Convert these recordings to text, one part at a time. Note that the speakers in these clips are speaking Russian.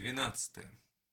12.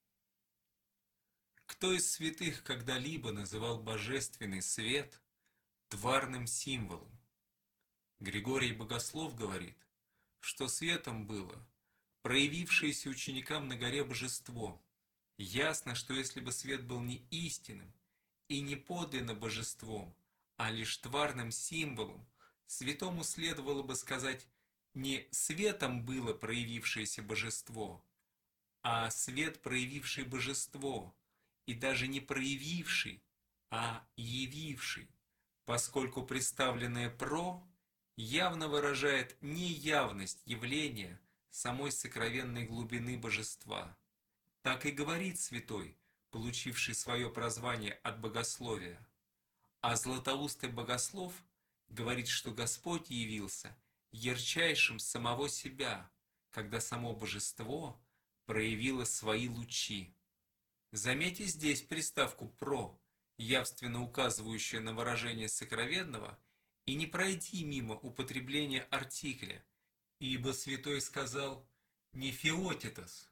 Кто из святых когда-либо называл божественный свет тварным символом? Григорий Богослов говорит, что светом было проявившееся ученикам на горе божество. Ясно, что если бы свет был не истинным и не подлинно божеством, а лишь тварным символом, святому следовало бы сказать не светом было проявившееся божество, а свет, проявивший божество, и даже не проявивший, а явивший, поскольку представленное «про» явно выражает неявность явления самой сокровенной глубины божества. Так и говорит святой, получивший свое прозвание от богословия. А златоустый богослов говорит, что Господь явился ярчайшим самого себя, когда само божество проявило свои лучи. Заметьте здесь приставку «про», явственно указывающую на выражение сокровенного, и не пройди мимо употребления артикля, ибо святой сказал не «феотитос»,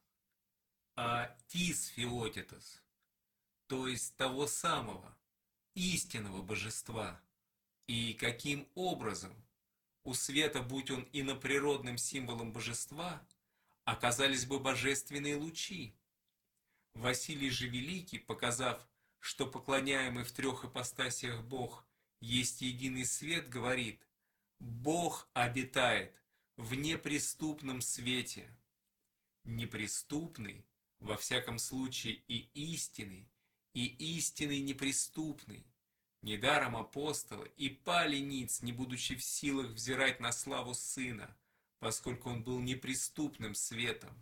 а «тис феотитос», то есть того самого, истинного божества. И каким образом у света, будь он иноприродным символом божества, оказались бы божественные лучи? Василий же Великий, показав, что поклоняемый в трех ипостасиях Бог есть единый свет, говорит: «Бог обитает в неприступном свете». Неприступный, во всяком случае, и истинный неприступный. Недаром апостолы и пали ниц, не будучи в силах взирать на славу Сына, поскольку он был неприступным светом.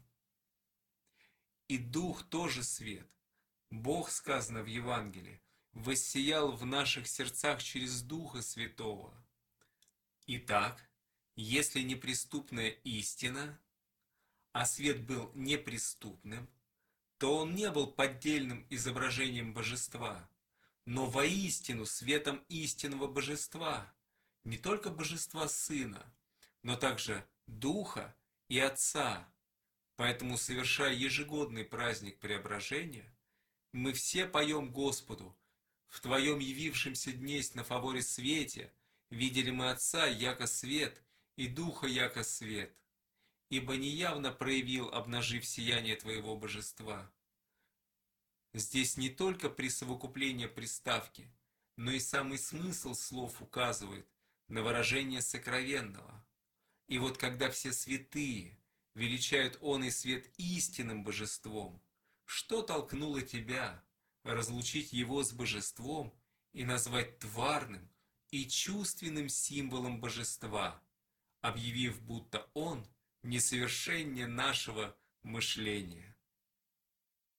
И Дух тоже свет. Бог, сказано в Евангелии, воссиял в наших сердцах через Духа Святого. Итак, если неприступная истина, а свет был неприступным, то он не был поддельным изображением божества, но воистину светом истинного божества, не только божества Сына, но также Духа и Отца. Поэтому, совершая ежегодный праздник Преображения, мы все поем Господу: «В Твоем явившемся днесь на фаворе свете видели мы Отца, яко свет, и Духа, яко свет, ибо неявно проявил, обнажив сияние Твоего божества». Здесь не только присовокупление приставки, но и самый смысл слов указывает на выражение сокровенного. И вот когда все святые величают он и свет истинным божеством, что толкнуло тебя разлучить его с божеством и назвать тварным и чувственным символом божества, объявив, будто он несовершеннее нашего мышления?